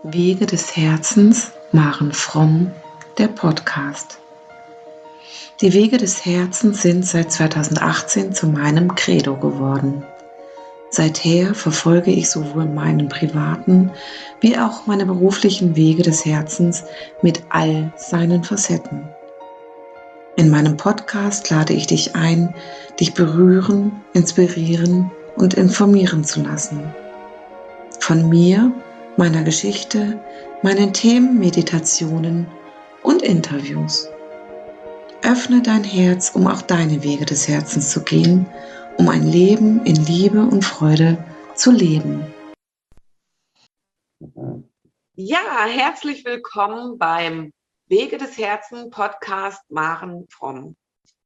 Wege des Herzens, Maren Fromm, der Podcast. Die Wege des Herzens sind seit 2018 zu meinem Credo geworden. Seither verfolge ich sowohl meinen privaten wie auch meine beruflichen Wege des Herzens mit all seinen Facetten. In meinem Podcast lade ich dich ein, dich berühren, inspirieren und informieren zu lassen. Von mir, meiner Geschichte, meinen Themen, Meditationen und Interviews. Öffne dein Herz, um auch deine Wege des Herzens zu gehen, um ein Leben in Liebe und Freude zu leben. Ja, herzlich willkommen beim Wege des Herzens Podcast Maren Fromm.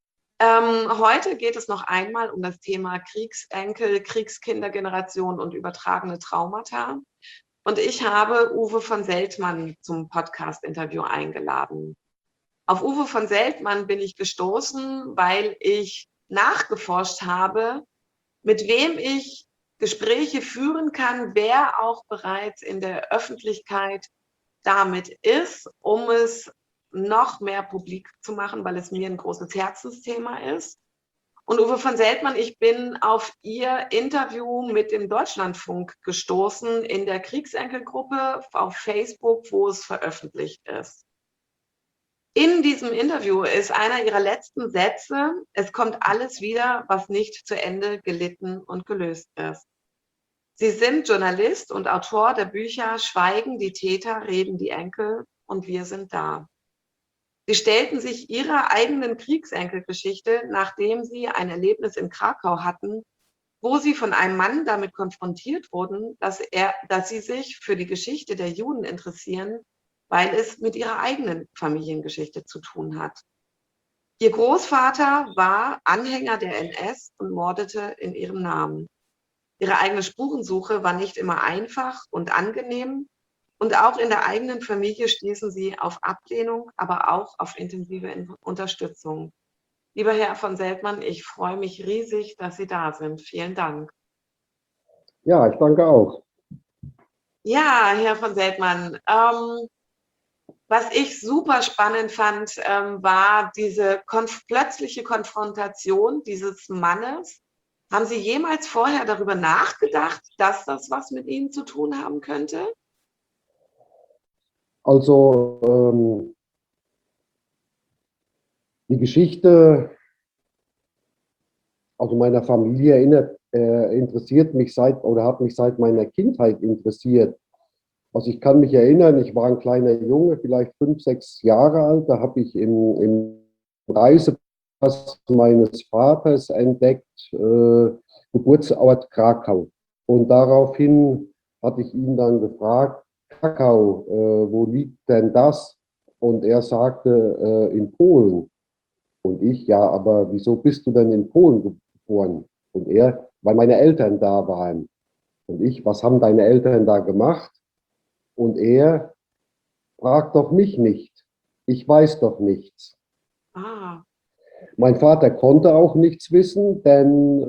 Heute geht es noch einmal um das Thema Kriegsenkel, Kriegskindergeneration und übertragene Traumata. Und ich habe Uwe von Seltmann zum Podcast-Interview eingeladen. Auf Uwe von Seltmann bin ich gestoßen, weil ich nachgeforscht habe, mit wem ich Gespräche führen kann, wer auch bereits in der Öffentlichkeit damit ist, um es noch mehr publik zu machen, weil es mir ein großes Herzensthema ist. Und Uwe von Seltmann, ich bin auf Ihr Interview mit dem Deutschlandfunk gestoßen in der Kriegsenkelgruppe auf Facebook, wo es veröffentlicht ist. In diesem Interview ist einer Ihrer letzten Sätze: Es kommt alles wieder, was nicht zu Ende gelitten und gelöst ist. Sie sind Journalist und Autor der Bücher Schweigen die Täter, reden die Enkel und wir sind da. Sie stellten sich ihrer eigenen Kriegsenkelgeschichte, nachdem sie ein Erlebnis in Krakau hatten, wo sie von einem Mann damit konfrontiert wurden, dass sie sich für die Geschichte der Juden interessieren, weil es mit ihrer eigenen Familiengeschichte zu tun hat. Ihr Großvater war Anhänger der NS und mordete in ihrem Namen. Ihre eigene Spurensuche war nicht immer einfach und angenehm. Und auch in der eigenen Familie stießen sie auf Ablehnung, aber auch auf intensive Unterstützung. Lieber Herr von Seltmann, ich freue mich riesig, dass Sie da sind. Vielen Dank. Ja, ich danke auch. Ja, Herr von Seltmann, was ich super spannend fand, war diese plötzliche Konfrontation dieses Mannes. Haben Sie jemals vorher darüber nachgedacht, dass das was mit Ihnen zu tun haben könnte? Also die Geschichte meiner Familie interessiert mich hat mich seit meiner Kindheit interessiert. Also ich kann mich erinnern, ich war ein kleiner Junge, vielleicht 5, 6 Jahre alt, da habe ich im Reisepass meines Vaters entdeckt, Geburtsort Krakau. Und daraufhin hatte ich ihn dann gefragt: Krakau, wo liegt denn das? Und er sagte, in Polen. Und ich: ja, aber wieso bist du denn in Polen geboren? Und er: weil meine Eltern da waren. Und ich: was haben deine Eltern da gemacht? Und er: frag doch mich nicht. Ich weiß doch nichts. Ah. Mein Vater konnte auch nichts wissen, denn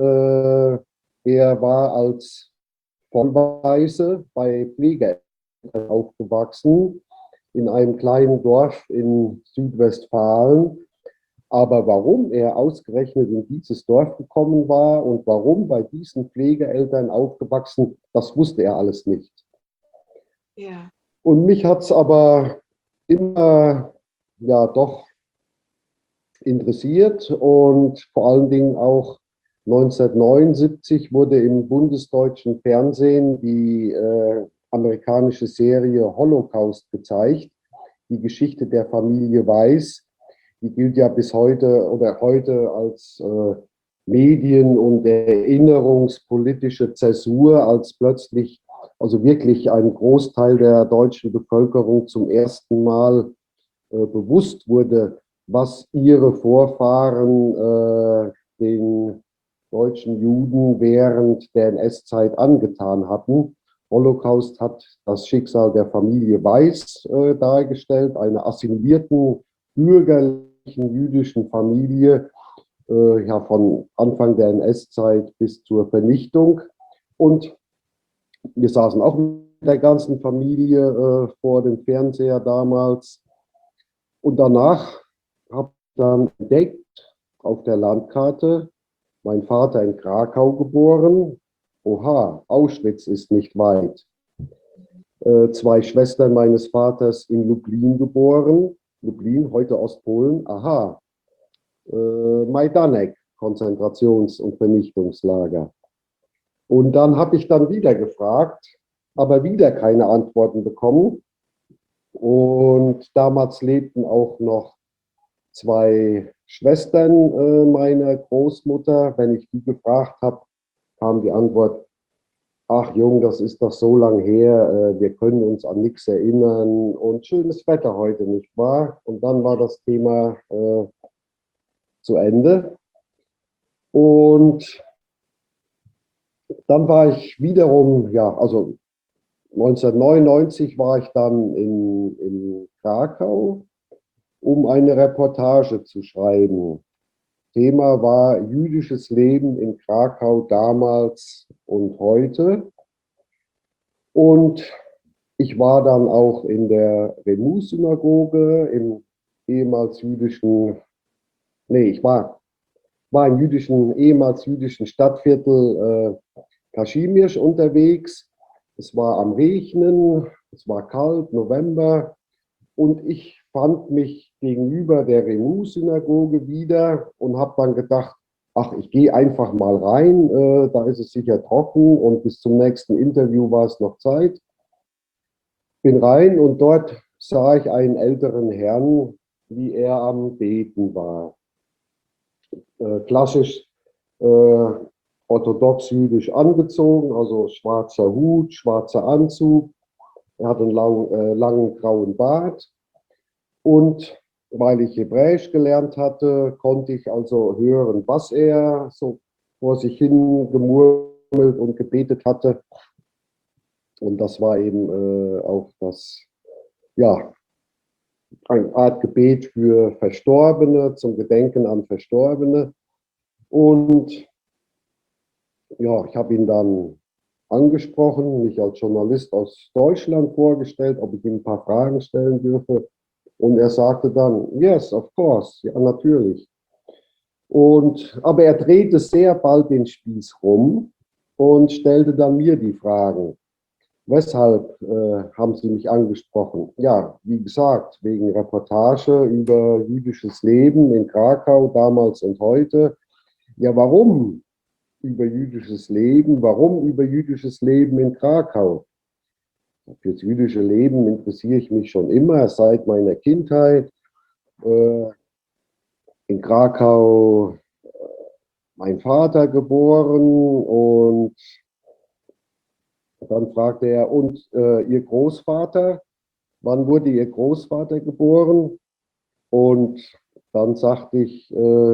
er war als Vollwaise bei Pflegeeltern aufgewachsen in einem kleinen Dorf in Südwestfalen. Aber warum er ausgerechnet in dieses Dorf gekommen war und warum bei diesen Pflegeeltern aufgewachsen, das wusste er alles nicht. Ja. Und mich hat es aber immer ja doch interessiert, und vor allen Dingen auch 1979 wurde im bundesdeutschen Fernsehen die amerikanische Serie Holocaust gezeigt, die Geschichte der Familie Weiß. Die gilt ja bis heute oder heute als medien- und erinnerungspolitische Zäsur, als plötzlich also wirklich ein Großteil der deutschen Bevölkerung zum ersten Mal bewusst wurde, was ihre Vorfahren den deutschen Juden während der NS-Zeit angetan hatten. Holocaust hat das Schicksal der Familie Weiß dargestellt, einer assimilierten bürgerlichen jüdischen Familie, ja, von Anfang der NS-Zeit bis zur Vernichtung. Und wir saßen auch der ganzen Familie vor dem Fernseher damals. Und danach habe ich dann entdeckt auf der Landkarte, mein Vater in Krakau geboren. Oha, Auschwitz ist nicht weit. Zwei Schwestern meines Vaters in Lublin geboren. Lublin, heute Ostpolen. Aha, Majdanek, Konzentrations- und Vernichtungslager. Und dann habe ich dann wieder gefragt, aber wieder keine Antworten bekommen. Und damals lebten auch noch zwei Schwestern meiner Großmutter. Wenn ich die gefragt habe, kam die Antwort: Ach Jung, das ist doch so lang her, wir können uns an nichts erinnern und schönes Wetter heute, nicht wahr? Und dann war das Thema zu Ende. Und dann war ich wiederum, ja, also 1999 war ich dann in Krakau, um eine Reportage zu schreiben. Thema war jüdisches Leben in Krakau damals und heute. Und ich war dann auch in der Remus-Synagoge im ehemals jüdischen, nee, ich war im ehemals jüdischen Stadtviertel Kaschmirsch unterwegs. Es war am Regnen, es war kalt, November, und ich fand mich gegenüber der Remus-Synagoge wieder und habe dann gedacht, ach, ich gehe einfach mal rein, da ist es sicher trocken und bis zum nächsten Interview war es noch Zeit. Bin rein und dort sah ich einen älteren Herrn, wie er am Beten war. Klassisch orthodox jüdisch angezogen, also schwarzer Hut, schwarzer Anzug. Er hat einen langen grauen Bart. Und weil ich Hebräisch gelernt hatte, konnte ich also hören, was er so vor sich hin gemurmelt und gebetet hatte. Und das war eben auch das, ja, eine Art Gebet für Verstorbene, zum Gedenken an Verstorbene. Und ja, ich habe ihn dann angesprochen, mich als Journalist aus Deutschland vorgestellt, ob ich ihm ein paar Fragen stellen dürfe. Und er sagte dann, yes, of course, ja, natürlich. Aber er drehte sehr bald den Spieß rum und stellte dann mir die Fragen. Weshalb haben Sie mich angesprochen? Ja, wie gesagt, wegen Reportage über jüdisches Leben in Krakau damals und heute. Ja, warum über jüdisches Leben? Warum über jüdisches Leben in Krakau? Für das jüdische Leben interessiere ich mich schon immer, seit meiner Kindheit. In Krakau mein Vater geboren, und dann fragte er, und Ihr Großvater, wann wurde Ihr Großvater geboren? Und dann sagte ich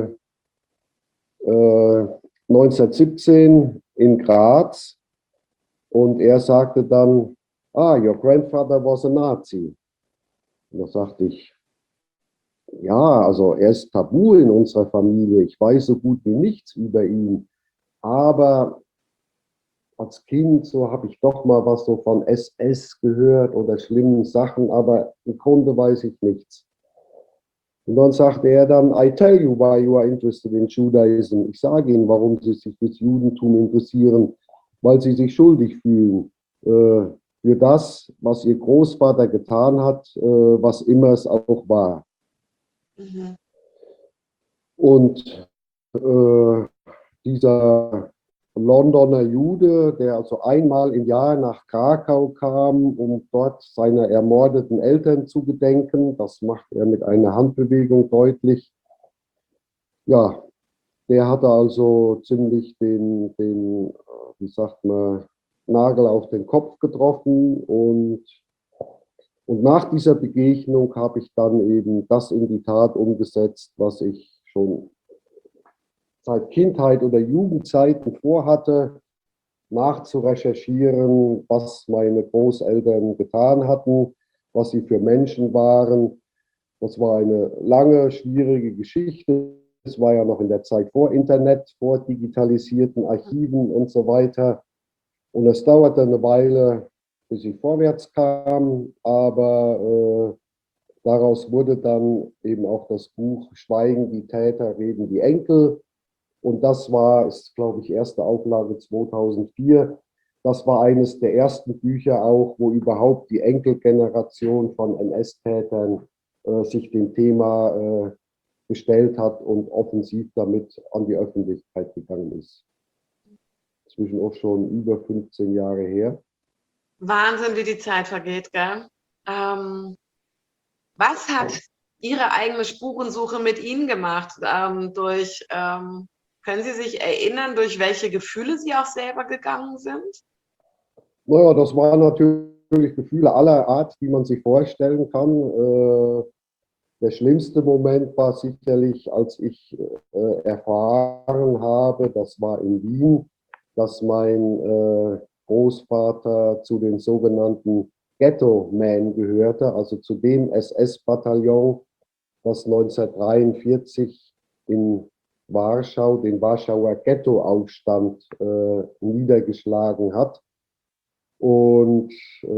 1917 in Graz, und er sagte dann, your grandfather was a Nazi. Und da sagte ich, ja, also er ist tabu in unserer Familie. Ich weiß so gut wie nichts über ihn. Aber als Kind so habe ich doch mal was so von SS gehört oder schlimmen Sachen, aber im Grunde weiß ich nichts. Und dann sagte er dann, I tell you why you are interested in Judaism. Ich sage Ihnen, warum Sie sich fürs Judentum interessieren, weil Sie sich schuldig fühlen für das, was Ihr Großvater getan hat, was immer es auch war. Mhm. Und dieser Londoner Jude, der also einmal im Jahr nach Krakau kam, um dort seiner ermordeten Eltern zu gedenken, das macht er mit einer Handbewegung deutlich. Ja, der hatte also ziemlich den wie sagt man, Nagel auf den Kopf getroffen, und nach dieser Begegnung habe ich dann eben das in die Tat umgesetzt, was ich schon seit Kindheit oder Jugendzeiten vorhatte, nachzurecherchieren, was meine Großeltern getan hatten, was sie für Menschen waren. Das war eine lange, schwierige Geschichte. Es war ja noch in der Zeit vor Internet, vor digitalisierten Archiven und so weiter. Und es dauerte eine Weile, bis ich vorwärts kam, aber daraus wurde dann eben auch das Buch Schweigen die Täter, reden die Enkel. Und das war, ist, glaube ich, erste Auflage 2004. Das war eines der ersten Bücher auch, wo überhaupt die Enkelgeneration von NS-Tätern sich dem Thema gestellt hat und offensiv damit an die Öffentlichkeit gegangen ist. Inzwischen auch schon über 15 Jahre her. Wahnsinn, wie die Zeit vergeht, gell? Was hat Ihre eigene Spurensuche mit Ihnen gemacht? Können Sie sich erinnern, durch welche Gefühle Sie auch selber gegangen sind? Naja, das waren natürlich Gefühle aller Art, die man sich vorstellen kann. Der schlimmste Moment war sicherlich, als ich erfahren habe, das war in Wien, dass mein Großvater zu den sogenannten Ghetto-Men gehörte, also zu dem SS-Bataillon, das 1943 in Warschau den Warschauer Ghettoaufstand niedergeschlagen hat. Und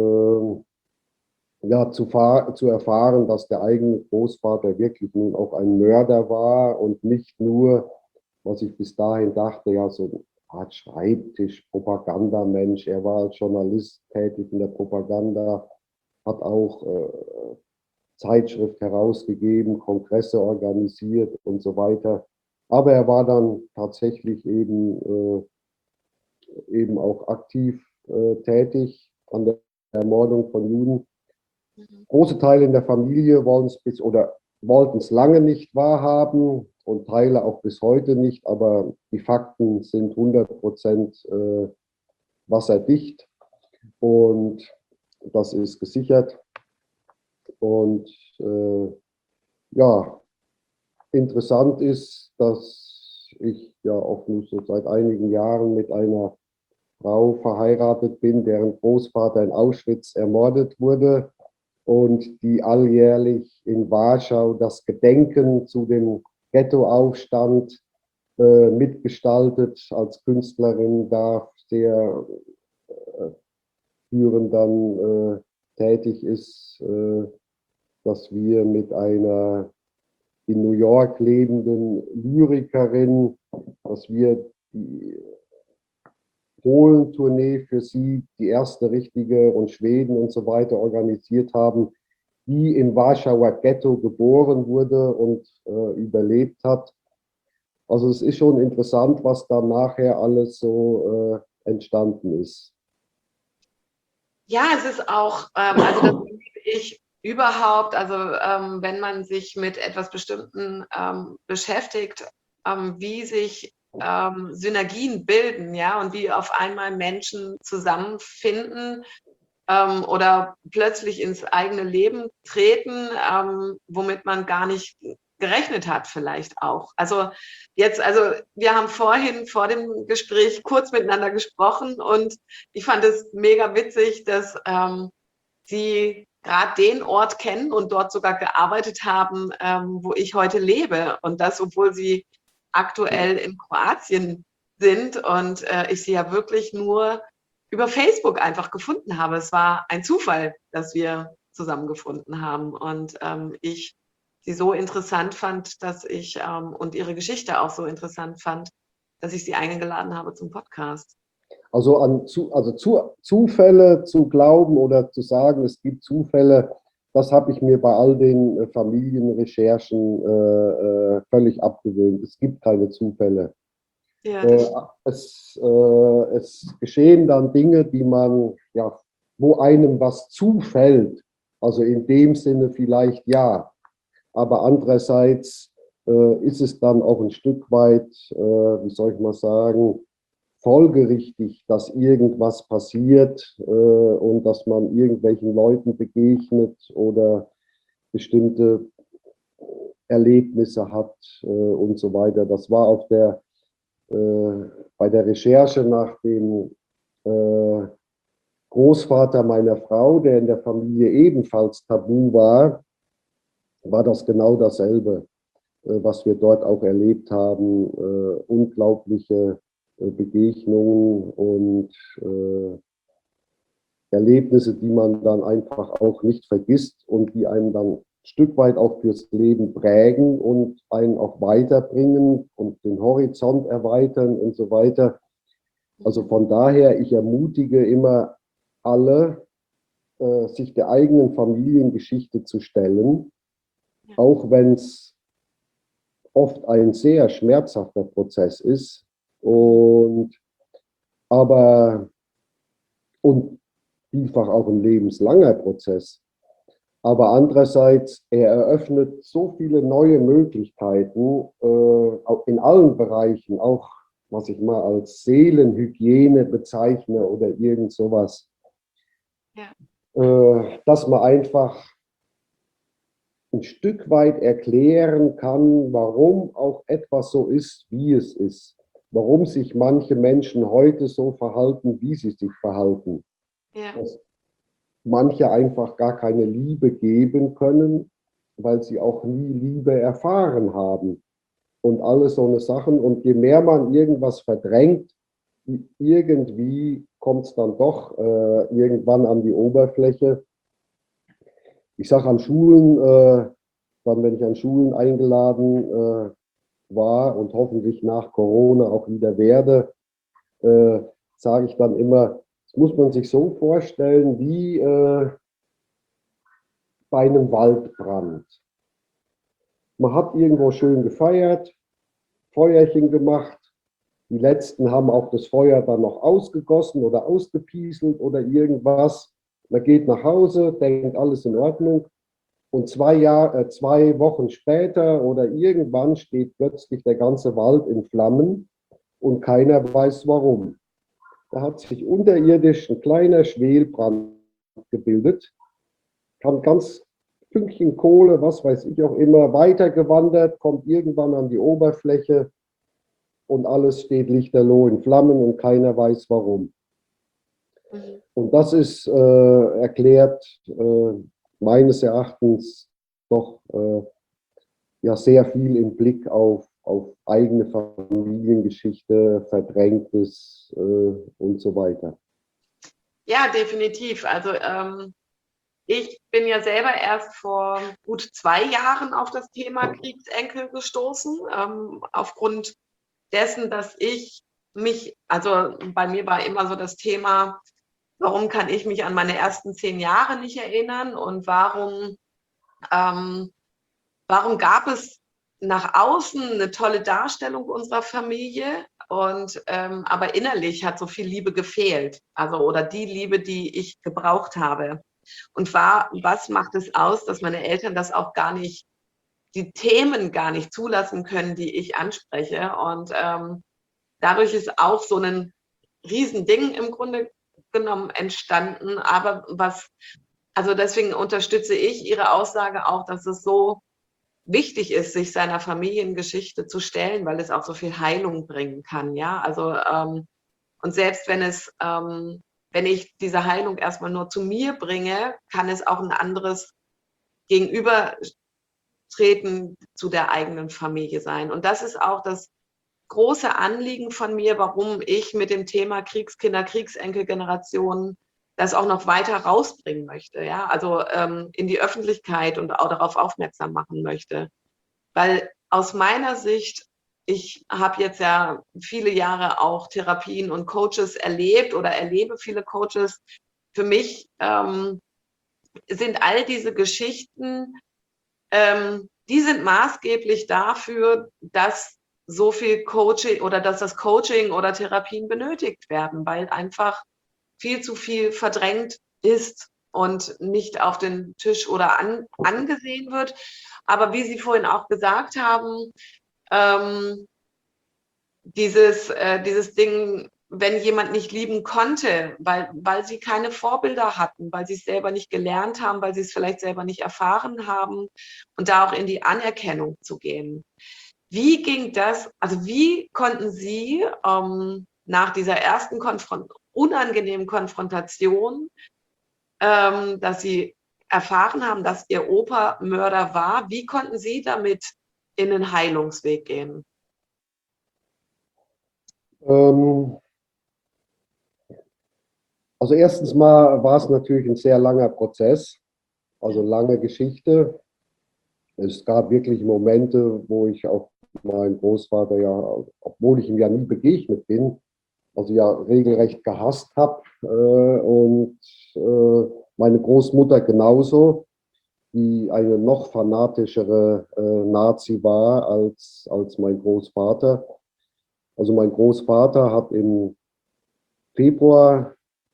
ja, zu erfahren, dass der eigene Großvater wirklich nun auch ein Mörder war und nicht nur, was ich bis dahin dachte, ja, so eine Art Schreibtisch-Propagandamensch. Er war als Journalist tätig in der Propaganda, hat auch Zeitschrift herausgegeben, Kongresse organisiert und so weiter. Aber er war dann tatsächlich eben auch aktiv tätig an der Ermordung von Juden. Große Teile in der Familie wollten es lange nicht wahrhaben und Teile auch bis heute nicht, aber die Fakten sind 100% wasserdicht und das ist gesichert. Und ja, interessant ist, dass ich ja auch nur so seit einigen Jahren mit einer Frau verheiratet bin, deren Großvater in Auschwitz ermordet wurde und die alljährlich in Warschau das Gedenken zu dem Ghettoaufstand mitgestaltet. Als Künstlerin da sehr führend dann tätig ist, dass wir mit einer in New York lebenden Lyrikerin, dass wir die Polen-Tournee für sie, die erste richtige, und Schweden und so weiter organisiert haben, die im Warschauer Ghetto geboren wurde und überlebt hat. Also es ist schon interessant, was da nachher alles so entstanden ist. Ja, es ist auch, also das erlebe ich überhaupt, also wenn man sich mit etwas Bestimmten beschäftigt, wie sich Synergien bilden, ja, und wie auf einmal Menschen zusammenfinden oder plötzlich ins eigene Leben treten, womit man gar nicht gerechnet hat vielleicht auch. Also wir haben vorhin vor dem Gespräch kurz miteinander gesprochen und ich fand es mega witzig, dass Sie gerade den Ort kennen und dort sogar gearbeitet haben, wo ich heute lebe. Und das, obwohl Sie aktuell in Kroatien sind und ich Sie ja wirklich nur über Facebook einfach gefunden habe. Es war ein Zufall, dass wir zusammengefunden haben und ich sie so interessant fand, dass ich und ihre Geschichte auch so interessant fand, dass ich sie eingeladen habe zum Podcast. Also Zufälle zu glauben oder zu sagen, es gibt Zufälle, das habe ich mir bei all den Familienrecherchen völlig abgewöhnt. Es gibt keine Zufälle. Ja, Es geschehen dann Dinge, die man, ja, wo einem was zufällt. Also in dem Sinne vielleicht ja. Aber andererseits ist es dann auch ein Stück weit, wie soll ich mal sagen, folgerichtig, dass irgendwas passiert und dass man irgendwelchen Leuten begegnet oder bestimmte Erlebnisse hat und so weiter. Das war auf bei der Recherche nach dem Großvater meiner Frau, der in der Familie ebenfalls tabu war, war das genau dasselbe, was wir dort auch erlebt haben. Unglaubliche Begegnungen und Erlebnisse, die man dann einfach auch nicht vergisst und die einen dann ein Stück weit auch fürs Leben prägen und einen auch weiterbringen und den Horizont erweitern und so weiter. Also von daher, ich ermutige immer alle, sich der eigenen Familiengeschichte zu stellen, auch wenn es oft ein sehr schmerzhafter Prozess ist. Und aber und vielfach auch ein lebenslanger Prozess. Aber andererseits, er eröffnet so viele neue Möglichkeiten in allen Bereichen, auch was ich mal als Seelenhygiene bezeichne oder irgend sowas, Ja. dass man einfach ein Stück weit erklären kann, warum auch etwas so ist, wie es ist. Warum sich manche Menschen heute so verhalten, wie sie sich verhalten. Ja. Dass manche einfach gar keine Liebe geben können, weil sie auch nie Liebe erfahren haben. Und alle so eine Sachen. Und je mehr man irgendwas verdrängt, irgendwie kommt es dann doch irgendwann an die Oberfläche. Ich sage an Schulen, dann wenn ich an Schulen eingeladen war und hoffentlich nach Corona auch wieder werde, sage ich dann immer, das muss man sich so vorstellen wie bei einem Waldbrand. Man hat irgendwo schön gefeiert, Feuerchen gemacht. Die Letzten haben auch das Feuer dann noch ausgegossen oder ausgepieselt oder irgendwas. Man geht nach Hause, denkt alles in Ordnung. Und 2 Wochen später oder irgendwann steht plötzlich der ganze Wald in Flammen und keiner weiß warum. Da hat sich unterirdisch ein kleiner Schwelbrand gebildet, kann ganz Fünkchen Kohle, was weiß ich auch immer, weitergewandert, kommt irgendwann an die Oberfläche und alles steht lichterloh in Flammen und keiner weiß warum. Mhm. Und das ist erklärt meines Erachtens doch ja sehr viel im Blick auf eigene Familiengeschichte, Verdrängtes und so weiter. Ja, definitiv. Also ich bin ja selber erst vor gut 2 Jahren auf das Thema Kriegsenkel gestoßen, aufgrund dessen, dass ich mich, also bei mir war immer so das Thema, warum kann ich mich an meine ersten 10 Jahre nicht erinnern und ähm, warum gab es nach außen eine tolle Darstellung unserer Familie und aber innerlich hat so viel Liebe gefehlt, also oder die Liebe, die ich gebraucht habe. Und was macht es aus, dass meine Eltern das auch gar nicht, die Themen gar nicht zulassen können, die ich anspreche. Und dadurch ist auch so ein Riesending im Grunde genommen entstanden. Aber also deswegen unterstütze ich Ihre Aussage auch, dass es so wichtig ist, sich seiner Familiengeschichte zu stellen, weil es auch so viel Heilung bringen kann. Ja, also und selbst wenn ich diese Heilung erstmal nur zu mir bringe, kann es auch ein anderes Gegenübertreten zu der eigenen Familie sein. Und das ist auch das große Anliegen von mir, warum ich mit dem Thema Kriegskinder, Kriegsenkelgenerationen das auch noch weiter rausbringen möchte, ja, also in die Öffentlichkeit und auch darauf aufmerksam machen möchte. Weil aus meiner Sicht, ich habe jetzt ja viele Jahre auch Therapien und Coaches erlebt oder erlebe viele Coaches. Für mich sind all diese Geschichten, die sind maßgeblich dafür, dass so viel Coaching oder dass das Coaching oder Therapien benötigt werden, weil einfach viel zu viel verdrängt ist und nicht auf den Tisch oder angesehen wird. Aber wie Sie vorhin auch gesagt haben, ähm, dieses Ding, wenn jemand nicht lieben konnte, weil sie keine Vorbilder hatten, weil sie es selber nicht gelernt haben, weil sie es vielleicht selber nicht erfahren haben und da auch in die Anerkennung zu gehen. Wie ging das, also wie konnten Sie nach dieser ersten unangenehmen Konfrontation, dass Sie erfahren haben, dass Ihr Opa Mörder war, wie konnten Sie damit in den Heilungsweg gehen? Ähm, Also erstens mal war es natürlich ein sehr langer Prozess, also lange Geschichte. Es gab wirklich Momente, wo ich auch meinen Großvater ja, obwohl ich ihm ja nie begegnet bin, also ja regelrecht gehasst habe. Und meine Großmutter genauso, die eine noch fanatischere Nazi war als mein Großvater. Also mein Großvater hat im Februar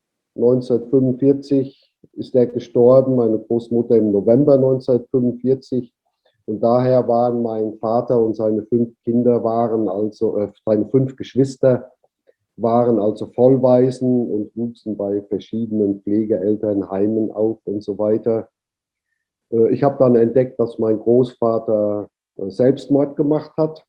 1945 ist er gestorben, meine Großmutter im November 1945. Und daher waren mein Vater und seine 5 Kinder waren also, seine 5 Geschwister waren also Vollwaisen und wuchsen bei verschiedenen Pflegeelternheimen auf und so weiter. Ich habe dann entdeckt, dass mein Großvater Selbstmord gemacht hat.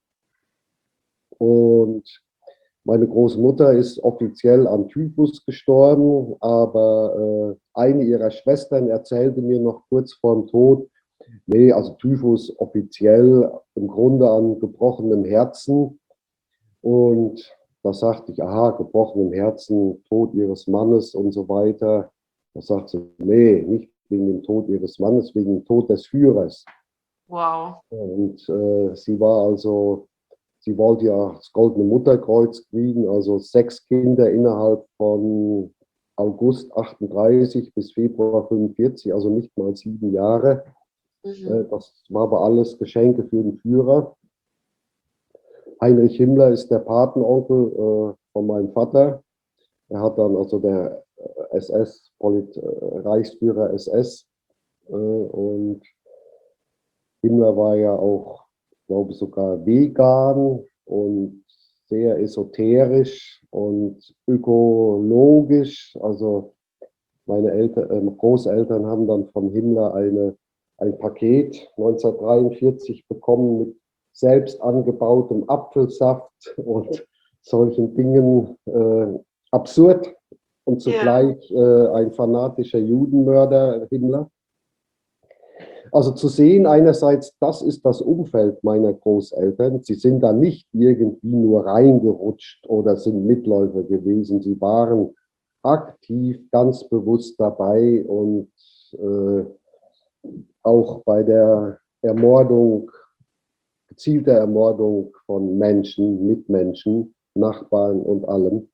Und meine Großmutter ist offiziell an Typhus gestorben, aber eine ihrer Schwestern erzählte mir noch kurz vorm Tod, nee, also Typhus offiziell im Grunde an gebrochenem Herzen. Und da sagte ich, aha, gebrochenem Herzen, Tod ihres Mannes und so weiter. Da sagt sie, nee, nicht wegen dem Tod ihres Mannes, wegen dem Tod des Führers. Wow. Und sie war also, sie wollte ja das Goldene Mutterkreuz kriegen, also 6 Kinder innerhalb von August 38 bis Februar 45, also nicht mal 7 Jahre. Das war aber alles Geschenke für den Führer. Heinrich Himmler ist der Patenonkel von meinem Vater. Er hat dann also der SS, Reichsführer SS. Und Himmler war ja auch, glaube ich, sogar vegan und sehr esoterisch und ökologisch. Also meine Großeltern haben dann von Himmler ein Paket 1943 bekommen mit selbst angebautem Apfelsaft und solchen Dingen. Absurd und zugleich ein fanatischer Judenmörder, Himmler. Also zu sehen einerseits, das ist das Umfeld meiner Großeltern. Sie sind da nicht irgendwie nur reingerutscht oder sind Mitläufer gewesen. Sie waren aktiv, ganz bewusst dabei und auch bei der Ermordung, gezielter Ermordung von Menschen, Mitmenschen, Nachbarn und allem.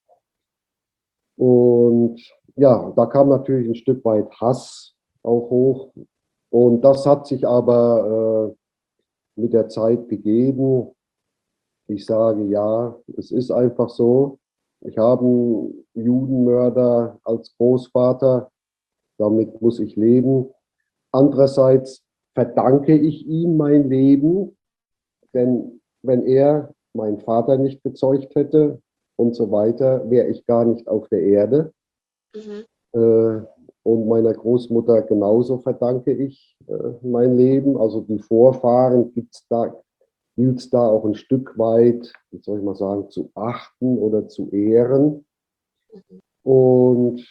Und ja, da kam natürlich ein Stück weit Hass auch hoch. Und das hat sich aber mit der Zeit gegeben. Ich sage ja, es ist einfach so. Ich habe einen Judenmörder als Großvater, damit muss ich leben. Andererseits verdanke ich ihm mein Leben, denn wenn er meinen Vater nicht gezeugt hätte und so weiter, wäre ich gar nicht auf der Erde. Und meiner Großmutter genauso verdanke ich mein Leben. Also die Vorfahren gilt es da auch ein Stück weit, wie soll ich mal sagen, zu achten oder zu ehren. Und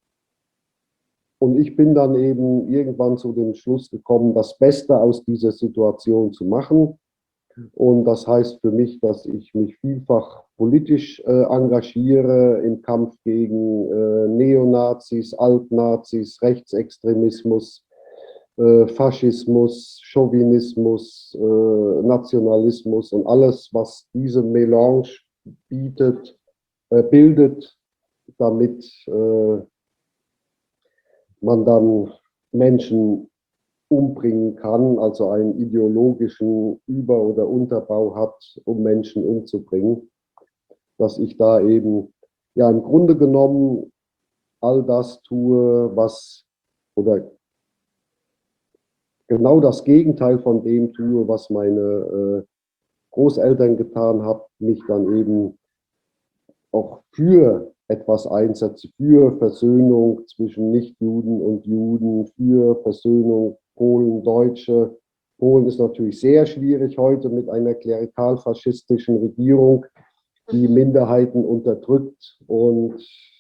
ich bin dann eben irgendwann zu dem Schluss gekommen, das Beste aus dieser Situation zu machen. Und das heißt für mich, dass ich mich vielfach politisch engagiere im Kampf gegen Neonazis, Altnazis, Rechtsextremismus, Faschismus, Chauvinismus, Nationalismus und alles, was diese Melange bildet, damit man dann Menschen umbringen kann, also einen ideologischen Über- oder Unterbau hat, um Menschen umzubringen, dass ich da eben ja im Grunde genommen all das tue, oder genau das Gegenteil von dem tue, was meine Großeltern getan haben, mich dann eben auch für etwas einsetze, für Versöhnung zwischen Nichtjuden und Juden, für Versöhnung Polen, Deutsche. Polen ist natürlich sehr schwierig heute mit einer klerikal-faschistischen Regierung, die Minderheiten unterdrückt und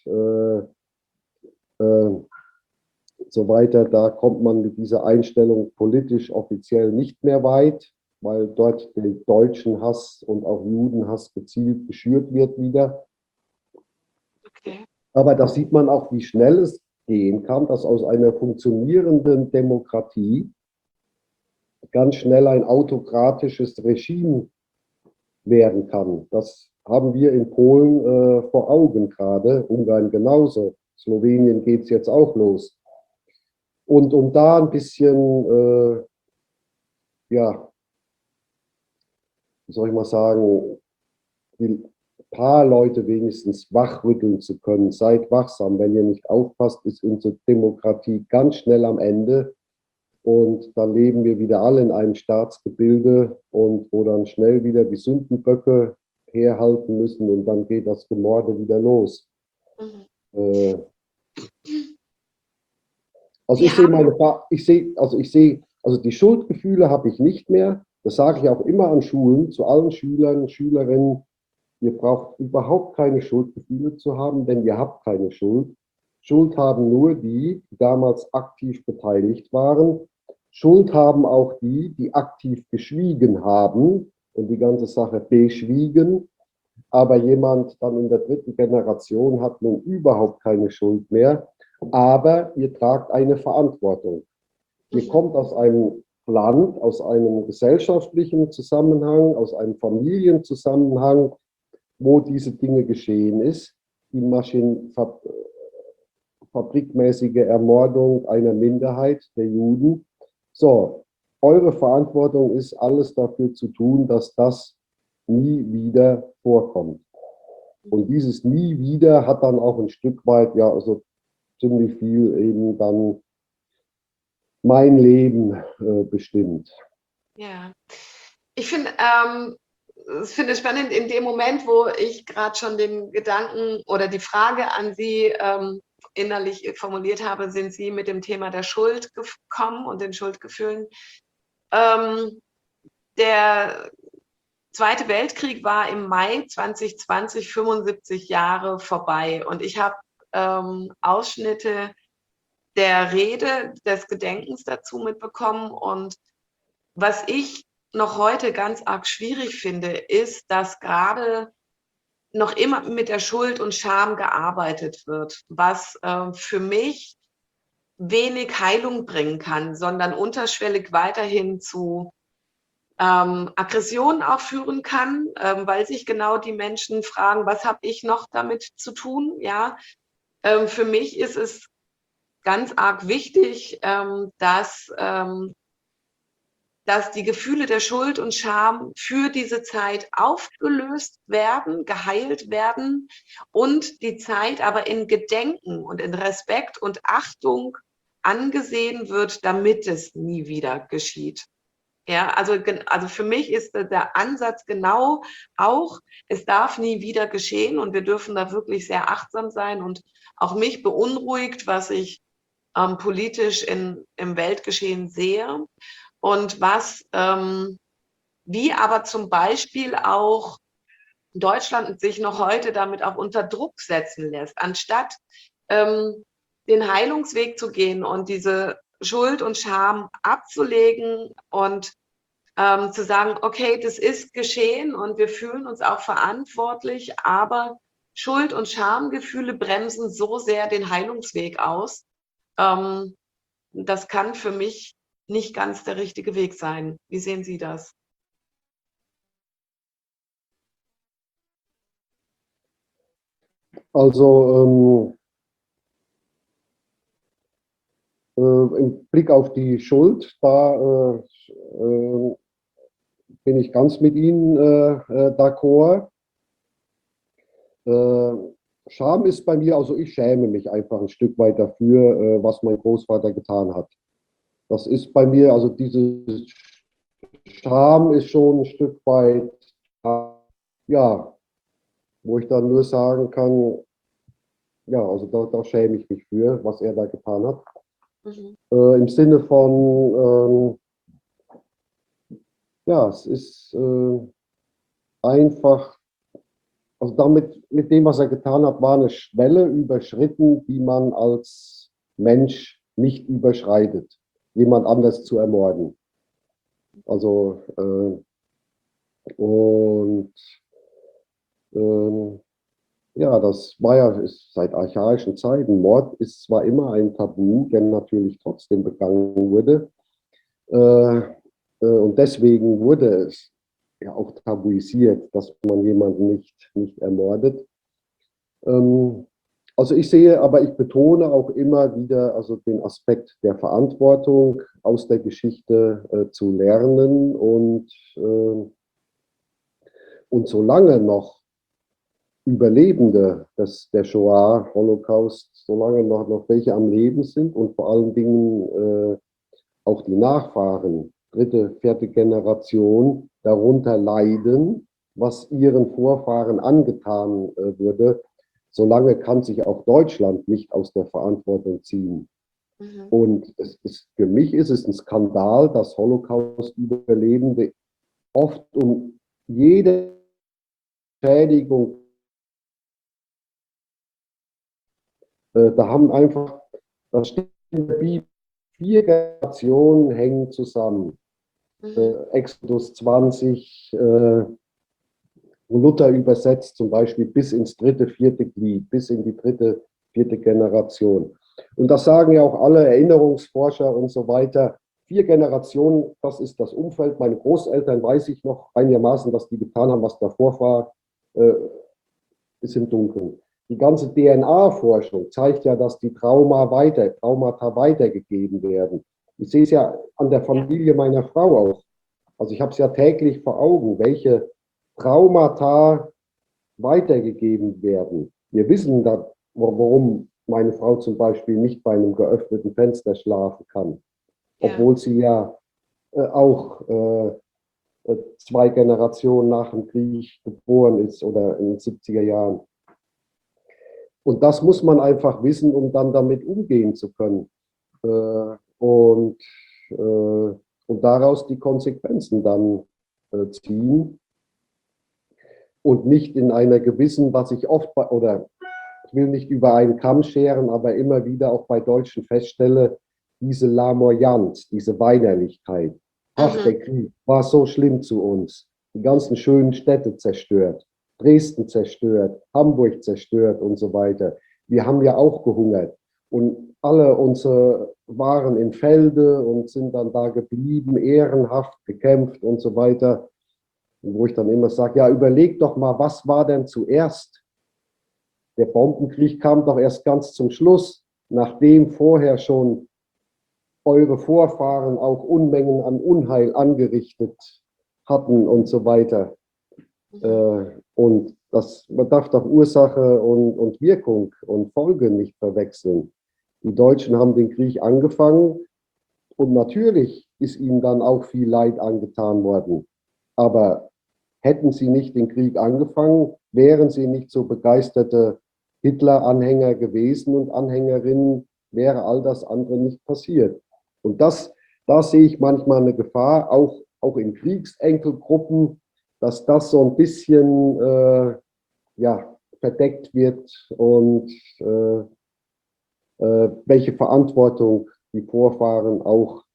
so weiter. Da kommt man mit dieser Einstellung politisch offiziell nicht mehr weit, weil dort der deutschen Hass und auch Judenhass gezielt geschürt wird wieder. Okay. Aber da sieht man auch, wie schnell es gehen kann, dass aus einer funktionierenden Demokratie ganz schnell ein autokratisches Regime werden kann. Das haben wir in Polen vor Augen gerade, Ungarn genauso. Slowenien geht es jetzt auch los. Und um da ein bisschen, ja, wie soll ich mal sagen, die paar Leute wenigstens wachrütteln zu können, seid wachsam. Wenn ihr nicht aufpasst, ist unsere Demokratie ganz schnell am Ende. Und dann leben wir wieder alle in einem Staatsgebilde und wo dann schnell wieder die Sündenböcke herhalten müssen und dann geht das Gemorde wieder los. Mhm. Äh, also Sie ich sehe haben, also die Schuldgefühle habe ich nicht mehr. Das sage ich auch immer an Schulen, zu allen Schülern, Schülerinnen. Ihr braucht überhaupt keine Schuldgefühle zu haben, denn ihr habt keine Schuld. Schuld haben nur die, die damals aktiv beteiligt waren. Schuld haben auch die, die aktiv geschwiegen haben und die ganze Sache beschwiegen. Aber jemand dann in der dritten Generation hat nun überhaupt keine Schuld mehr. Aber ihr tragt eine Verantwortung. Ihr kommt aus einem Land, aus einem gesellschaftlichen Zusammenhang, aus einem Familienzusammenhang, wo diese Dinge geschehen ist. Die fabrikmäßige Ermordung einer Minderheit der Juden. So, eure Verantwortung ist, alles dafür zu tun, dass das nie wieder vorkommt. Und dieses nie wieder hat dann auch ein Stück weit, ja, also ziemlich viel eben dann mein Leben bestimmt. ja, ich finde es spannend in dem Moment, wo ich gerade schon den Gedanken oder die Frage an Sie innerlich formuliert habe, sind Sie mit dem Thema der Schuld gekommen und den Schuldgefühlen. Der Zweite Weltkrieg war im Mai 2020 75 Jahre vorbei und ich habe Ausschnitte der Rede, des Gedenkens dazu mitbekommen. Und was ich noch heute ganz arg schwierig finde, ist, dass gerade noch immer mit der Schuld und Scham gearbeitet wird, was für mich wenig Heilung bringen kann, sondern unterschwellig weiterhin zu Aggressionen auch führen kann, weil sich genau die Menschen fragen, was habe ich noch damit zu tun? Ja, für mich ist es ganz arg wichtig, dass die Gefühle der Schuld und Scham für diese Zeit aufgelöst werden, geheilt werden und die Zeit aber in Gedenken und in Respekt und Achtung angesehen wird, damit es nie wieder geschieht. Ja, also für mich ist der Ansatz genau auch, es darf nie wieder geschehen und wir dürfen da wirklich sehr achtsam sein und auch mich beunruhigt, was ich politisch im Weltgeschehen sehe und wie aber zum Beispiel auch Deutschland sich noch heute damit auch unter Druck setzen lässt, anstatt den Heilungsweg zu gehen und diese Schuld und Scham abzulegen und zu sagen, okay, das ist geschehen und wir fühlen uns auch verantwortlich, aber Schuld- und Schamgefühle bremsen so sehr den Heilungsweg aus. Ähm, Das kann für mich nicht ganz der richtige Weg sein. Wie sehen Sie das? Also im Blick auf die Schuld, da bin ich ganz mit Ihnen d'accord. Äh, Scham ist bei mir, also ich schäme mich einfach ein Stück weit dafür, was mein Großvater getan hat. Das ist bei mir, also diese Scham ist schon ein Stück weit, ja, wo ich dann nur sagen kann, ja, also da schäme ich mich für, was er da getan hat. Mhm. Im Sinne von, ja, es ist einfach, also damit, mit dem, was er getan hat, war eine Schwelle überschritten, die man als Mensch nicht überschreitet, jemand anders zu ermorden. Also, und ähm, Ja, das war ja ist seit archaischen Zeiten. Mord ist zwar immer ein Tabu, der natürlich trotzdem begangen wurde. Äh, und deswegen wurde es ja auch tabuisiert, dass man jemanden nicht ermordet. Ähm, also ich sehe, aber ich betone auch immer wieder also den Aspekt der Verantwortung aus der Geschichte zu lernen und solange noch Überlebende der Shoah, Holocaust, solange noch welche am Leben sind und vor allen Dingen auch die Nachfahren, dritte, vierte Generation, darunter leiden, was ihren Vorfahren angetan wurde, solange kann sich auch Deutschland nicht aus der Verantwortung ziehen. Mhm. Und für mich ist es ein Skandal, dass Holocaust-Überlebende oft um jede Schädigung, da haben einfach, das steht in der Bibel, 4 Generationen hängen zusammen. Exodus 20, Luther übersetzt zum Beispiel bis ins dritte, vierte Glied, bis in die dritte, vierte Generation. Und das sagen ja auch alle Erinnerungsforscher und so weiter. 4 Generationen, das ist das Umfeld. Meine Großeltern weiß ich noch einigermaßen, was die getan haben, was davor war, ist im Dunkeln. Die ganze DNA-Forschung zeigt ja, dass die Traumata weitergegeben werden. Ich sehe es ja an der Familie meiner Frau auch. Also ich habe es ja täglich vor Augen, welche Traumata weitergegeben werden. Wir wissen, warum meine Frau zum Beispiel nicht bei einem geöffneten Fenster schlafen kann, obwohl sie ja auch 2 Generationen nach dem Krieg geboren ist oder in den 70er Jahren. Und das muss man einfach wissen, um dann damit umgehen zu können. Und daraus die Konsequenzen dann ziehen und nicht in einer gewissen, was ich oft, oder ich will nicht über einen Kamm scheren, aber immer wieder auch bei Deutschen feststelle, diese Lamoyanz, diese Weinerlichkeit. Ach, der Krieg war so schlimm zu uns. Die ganzen schönen Städte zerstört, Dresden zerstört, Hamburg zerstört und so weiter. Wir haben ja auch gehungert. Und alle unsere waren in Felde und sind dann da geblieben, ehrenhaft gekämpft und so weiter. Und wo ich dann immer sage, ja, überleg doch mal, was war denn zuerst? Der Bombenkrieg kam doch erst ganz zum Schluss, nachdem vorher schon eure Vorfahren auch Unmengen an Unheil angerichtet hatten und so weiter. Und man darf doch Ursache und Wirkung und Folge nicht verwechseln. Die Deutschen haben den Krieg angefangen und natürlich ist ihnen dann auch viel Leid angetan worden. Aber hätten sie nicht den Krieg angefangen, wären sie nicht so begeisterte Hitler-Anhänger gewesen und Anhängerinnen, wäre all das andere nicht passiert. Und da sehe ich manchmal eine Gefahr, auch in Kriegsenkelgruppen, dass das so ein bisschen verdeckt wird und welche Verantwortung die Vorfahren auch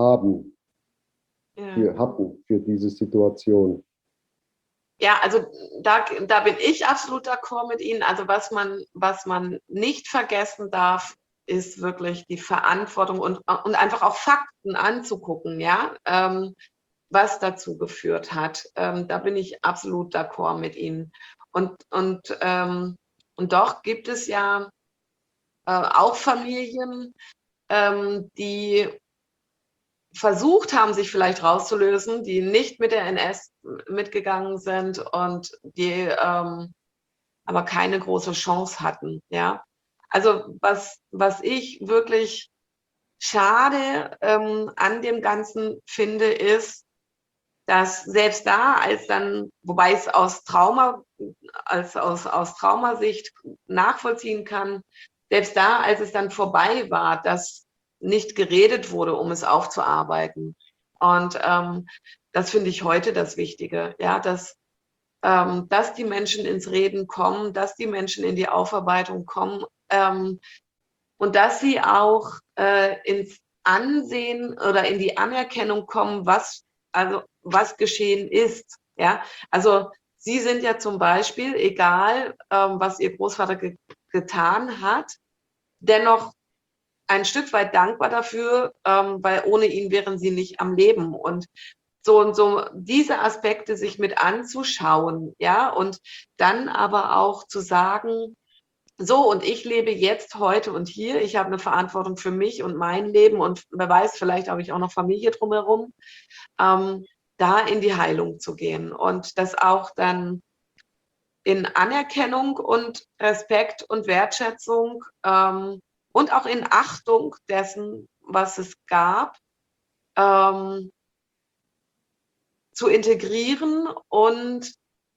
hatten für diese Situation. Ja, also da bin ich absolut d'accord mit Ihnen. Also was man nicht vergessen darf, ist wirklich die Verantwortung und einfach auch Fakten anzugucken, ja, was dazu geführt hat. Da bin ich absolut d'accord mit Ihnen. Und doch gibt es ja auch Familien, die versucht haben, sich vielleicht rauszulösen, die nicht mit der NS mitgegangen sind und die aber keine große Chance hatten. Ja, also was ich wirklich schade an dem Ganzen finde, ist, dass selbst da, als dann, wobei ich es aus Traumasicht nachvollziehen kann, selbst da, als es dann vorbei war, dass nicht geredet wurde, um es aufzuarbeiten. Und das finde ich heute das Wichtige, ja, dass die Menschen ins Reden kommen, dass die Menschen in die Aufarbeitung kommen und dass sie auch ins Ansehen oder in die Anerkennung kommen, was geschehen ist. Ja, also Sie sind ja zum Beispiel, egal was Ihr Großvater getan hat, dennoch ein Stück weit dankbar dafür, weil ohne ihn wären Sie nicht am Leben. Und so diese Aspekte sich mit anzuschauen, ja, und dann aber auch zu sagen, so, und ich lebe jetzt, heute und hier. Ich habe eine Verantwortung für mich und mein Leben und wer weiß, vielleicht habe ich auch noch Familie drumherum, da in die Heilung zu gehen und das auch dann in Anerkennung und Respekt und Wertschätzung und auch in Achtung dessen, was es gab, zu integrieren und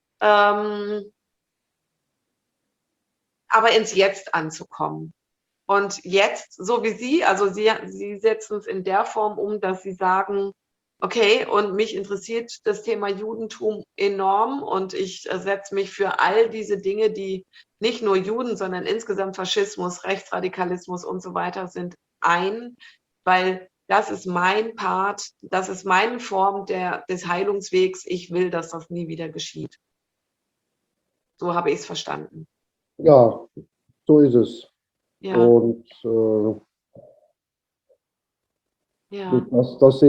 aber ins Jetzt anzukommen. Und jetzt, so wie Sie, also Sie setzen es in der Form um, dass Sie sagen, okay, und mich interessiert das Thema Judentum enorm und ich setze mich für all diese Dinge, die nicht nur Juden, sondern insgesamt Faschismus, Rechtsradikalismus und so weiter sind, ein, weil das ist mein Part, das ist meine Form des Heilungswegs. Ich will, dass das nie wieder geschieht. So habe ich es verstanden. Ja, so ist es. Ja, Und ja, das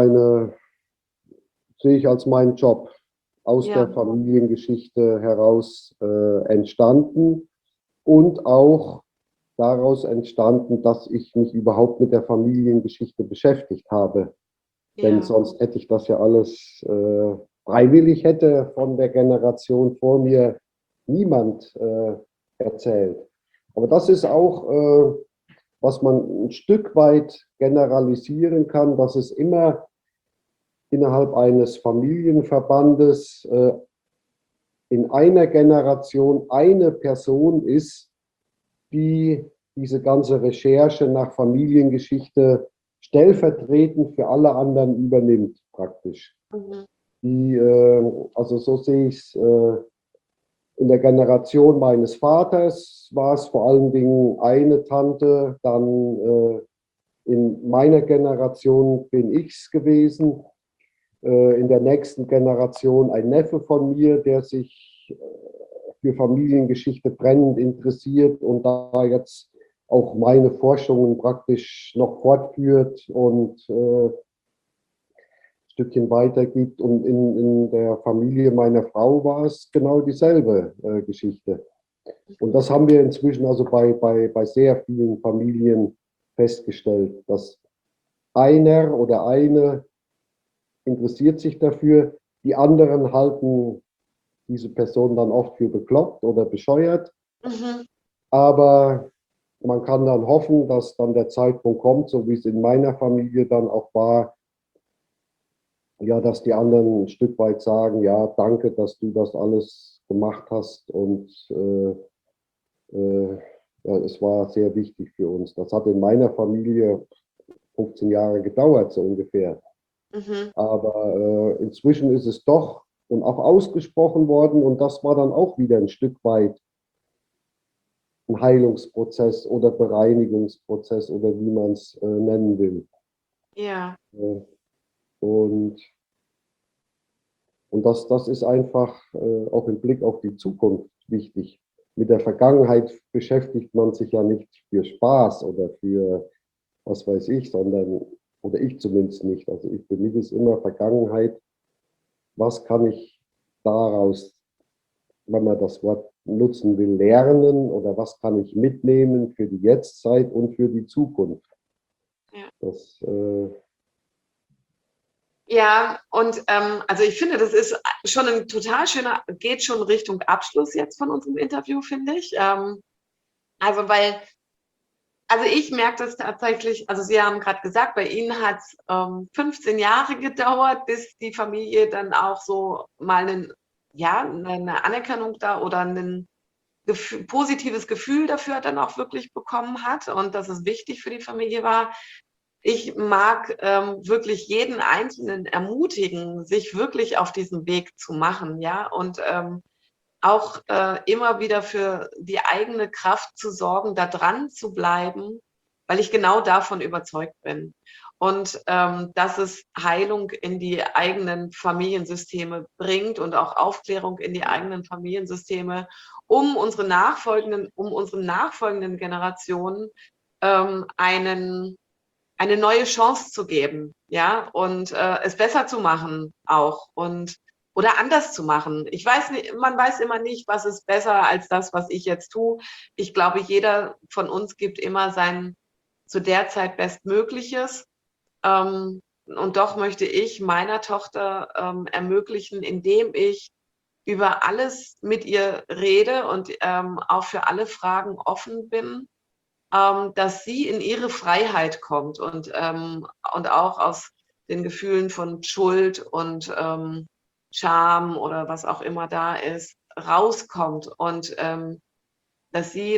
sehe ich als meinen Job aus ja, der Familiengeschichte heraus entstanden und auch daraus entstanden, dass ich mich überhaupt mit der Familiengeschichte beschäftigt habe. Denn ja. sonst hätte ich das ja alles freiwillig, hätte von der Generation vor mir niemand erzählt. Aber das ist auch, was man ein Stück weit generalisieren kann, dass es immer innerhalb eines Familienverbandes in einer Generation eine Person ist, die diese ganze Recherche nach Familiengeschichte stellvertretend für alle anderen übernimmt, praktisch. Mhm. Also so sehe ich es in der Generation meines Vaters, war es vor allen Dingen eine Tante, dann in meiner Generation bin ich es gewesen, in der nächsten Generation ein Neffe von mir, der sich für Familiengeschichte brennend interessiert und da jetzt auch meine Forschungen praktisch noch fortführt und ein Stückchen weitergibt. Und in der Familie meiner Frau war es genau dieselbe Geschichte. Und das haben wir inzwischen also bei sehr vielen Familien festgestellt, dass einer oder eine interessiert sich dafür, die anderen halten diese Person dann oft für bekloppt oder bescheuert. Mhm. Aber man kann dann hoffen, dass dann der Zeitpunkt kommt, so wie es in meiner Familie dann auch war, ja, dass die anderen ein Stück weit sagen, ja, danke, dass du das alles gemacht hast und ja, es war sehr wichtig für uns. Das hat in meiner Familie 15 Jahre gedauert, so ungefähr. Mhm. Aber inzwischen ist es doch und auch ausgesprochen worden und das war dann auch wieder ein Stück weit ein Heilungsprozess oder Bereinigungsprozess oder wie man es nennen will. Ja, Äh, und und das ist einfach auch im Blick auf die Zukunft wichtig. Mit der Vergangenheit beschäftigt man sich ja nicht für Spaß oder für was weiß ich, sondern, oder ich zumindest nicht. Also für mich ist immer Vergangenheit, was kann ich daraus, wenn man das Wort nutzen will, lernen oder was kann ich mitnehmen für die Jetztzeit und für die Zukunft. ja. Das, Ja, und also ich finde, das ist schon ein total schöner, geht schon Richtung Abschluss jetzt von unserem Interview, finde ich. Also also ich merke das tatsächlich, also Sie haben gerade gesagt, bei Ihnen hat es 15 Jahre gedauert, bis die Familie dann auch so mal eine Anerkennung da oder ein positives Gefühl dafür dann auch wirklich bekommen hat und dass es wichtig für die Familie war. Ich mag wirklich jeden Einzelnen ermutigen, sich wirklich auf diesen Weg zu machen, ja, und auch immer wieder für die eigene Kraft zu sorgen, da dran zu bleiben, weil ich genau davon überzeugt bin. Und dass es Heilung in die eigenen Familiensysteme bringt und auch Aufklärung in die eigenen Familiensysteme, um unseren nachfolgenden Generationen eine neue Chance zu geben, ja, und es besser zu machen auch und oder anders zu machen. Ich weiß nicht, man weiß immer nicht, was ist besser als das, was ich jetzt tue. Ich glaube, jeder von uns gibt immer sein zu der Zeit Bestmögliches. Und doch möchte ich meiner Tochter ermöglichen, indem ich über alles mit ihr rede und auch für alle Fragen offen bin, dass sie in ihre Freiheit kommt und auch aus den Gefühlen von Schuld und Scham oder was auch immer da ist, rauskommt und dass sie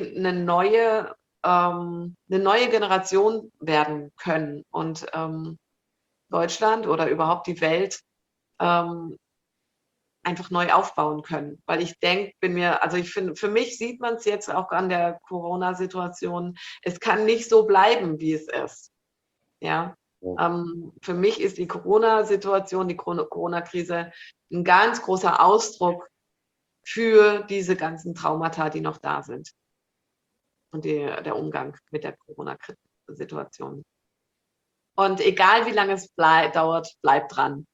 eine neue Generation werden können und Deutschland oder überhaupt die Welt ähm, einfach neu aufbauen können. Weil ich denke, also ich finde, für mich sieht man es jetzt auch an der Corona-Situation, es kann nicht so bleiben, wie es ist. Ja. Für mich ist die Corona-Situation, die Corona-Krise ein ganz großer Ausdruck für diese ganzen Traumata, die noch da sind. Und der Umgang mit der Corona-Situation. Und egal wie lange es dauert, bleibt dran.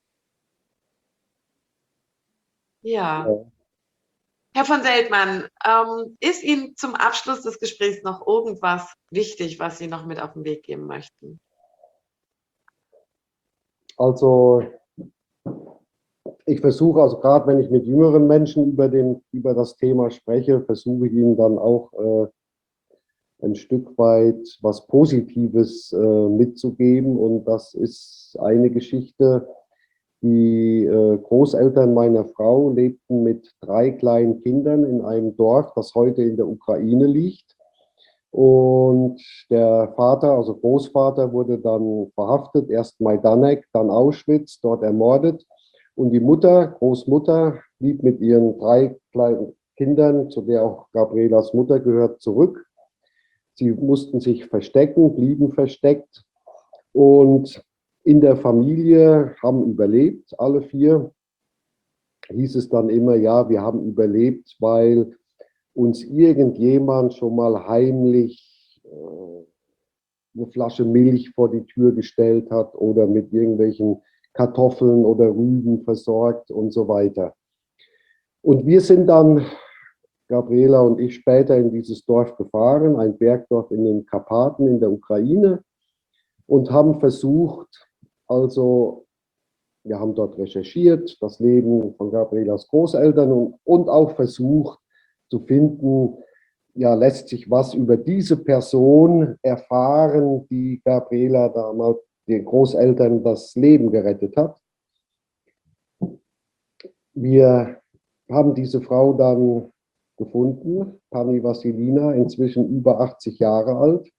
Ja. Ja. Herr von Seltmann, ist Ihnen zum Abschluss des Gesprächs noch irgendwas wichtig, was Sie noch mit auf den Weg geben möchten? Also ich versuche, also gerade wenn ich mit jüngeren Menschen über das Thema spreche, versuche ich ihnen dann auch ein Stück weit was Positives mitzugeben. Und das ist eine Geschichte. Die Großeltern meiner Frau lebten mit 3 kleinen Kindern in einem Dorf, das heute in der Ukraine liegt. Und der Vater, also Großvater, wurde dann verhaftet, erst Majdanek, dann Auschwitz, dort ermordet. Und die Mutter, Großmutter, blieb mit ihren 3 kleinen Kindern, zu der auch Gabrielas Mutter gehört, zurück. Sie mussten sich verstecken, blieben versteckt. Und in der Familie haben überlebt, alle 4. Hieß es dann immer, ja, wir haben überlebt, weil uns irgendjemand schon mal heimlich eine Flasche Milch vor die Tür gestellt hat oder mit irgendwelchen Kartoffeln oder Rüben versorgt und so weiter. Und wir sind dann, Gabriela und ich, später in dieses Dorf gefahren, ein Bergdorf in den Karpaten in der Ukraine, und haben versucht, also wir haben dort recherchiert, das Leben von Gabrielas Großeltern und auch versucht zu finden, ja, lässt sich was über diese Person erfahren, die Gabriela damals den Großeltern das Leben gerettet hat. Wir haben diese Frau dann gefunden, Pani Wassilina, inzwischen über 80 Jahre alt.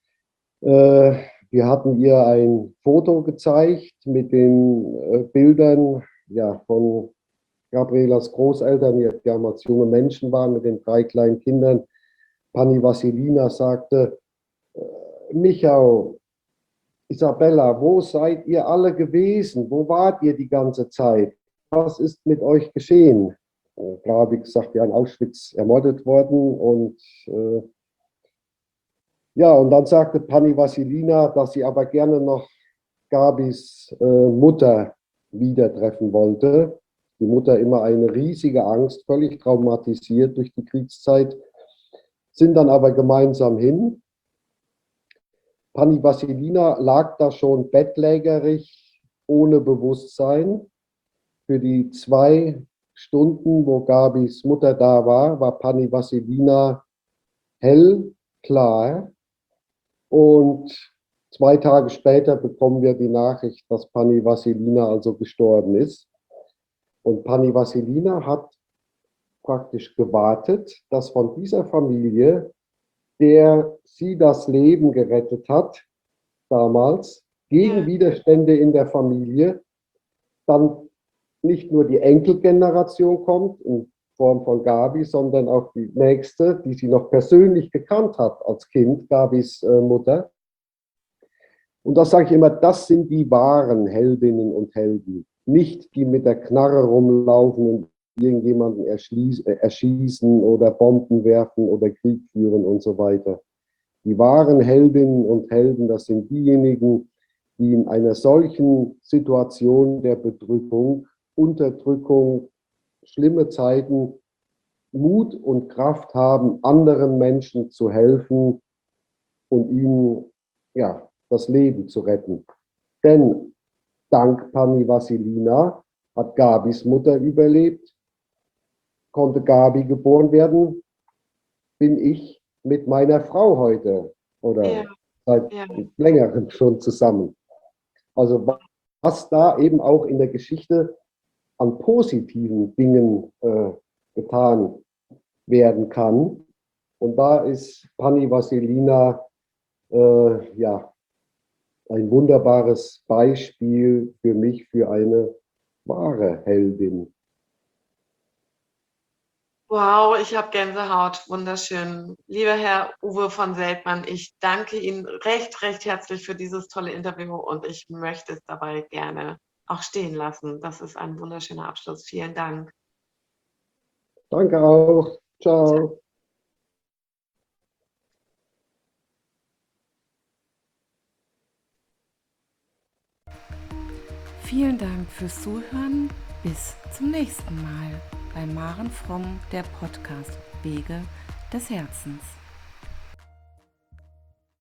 Wir hatten ihr ein Foto gezeigt mit den Bildern, ja, von Gabrielas Großeltern, die damals junge Menschen waren, mit den 3 kleinen Kindern. Pani Wassilina sagte, Michał, Isabella, wo seid ihr alle gewesen? Wo wart ihr die ganze Zeit? Was ist mit euch geschehen? Klar, wie gesagt, ja, in Auschwitz ermordet worden. Und ja, und dann sagte Pani Wassilina, dass sie aber gerne noch Gabis Mutter wieder treffen wollte. Die Mutter immer eine riesige Angst, völlig traumatisiert durch die Kriegszeit, sind dann aber gemeinsam hin. Pani Wassilina lag da schon bettlägerig, ohne Bewusstsein. Für die 2 Stunden, wo Gabis Mutter da war, war Pani Wassilina hell, klar. Und 2 Tage später bekommen wir die Nachricht, dass Pani Wassilina also gestorben ist. Und Pani Wassilina hat praktisch gewartet, dass von dieser Familie, der sie das Leben gerettet hat, damals, gegen Widerstände in der Familie, dann nicht nur die Enkelgeneration kommt, in Form von Gabi, sondern auch die nächste, die sie noch persönlich gekannt hat als Kind, Gabis Mutter. Und da sage ich immer, das sind die wahren Heldinnen und Helden. Nicht die mit der Knarre rumlaufen und irgendjemanden erschießen oder Bomben werfen oder Krieg führen und so weiter. Die wahren Heldinnen und Helden, das sind diejenigen, die in einer solchen Situation der Bedrückung, Unterdrückung, schlimme Zeiten Mut und Kraft haben, anderen Menschen zu helfen und ihnen das Leben zu retten. Denn dank Pani Vassilina hat Gabis Mutter überlebt, konnte Gabi geboren werden, bin ich mit meiner Frau heute oder seit längerem schon zusammen. Also was da eben auch in der Geschichte an positiven Dingen getan werden kann. Und da ist Pani Vassilina ein wunderbares Beispiel für mich, für eine wahre Heldin. Wow, ich habe Gänsehaut. Wunderschön. Lieber Herr Uwe von Seltmann, ich danke Ihnen recht, recht herzlich für dieses tolle Interview und ich möchte es dabei gerne auch stehen lassen. Das ist ein wunderschöner Abschluss. Vielen Dank. Danke auch. Ciao. Vielen Dank fürs Zuhören. Bis zum nächsten Mal bei Maren Fromm, der Podcast Wege des Herzens.